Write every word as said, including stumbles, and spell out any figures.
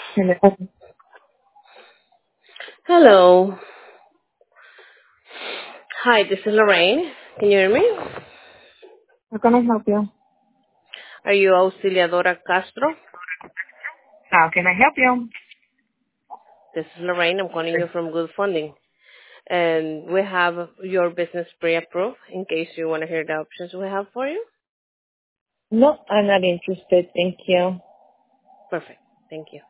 Hello. Hello. Hi, this is Lorraine. Can you hear me? How can I help you? Are you Auxiliadora Castro? How can I help you? This is Lorraine. I'm calling you from Good Funding. And we have your business pre-approved in case you want to hear the options we have for you. No, I'm not interested. Thank you. Perfect. Thank you.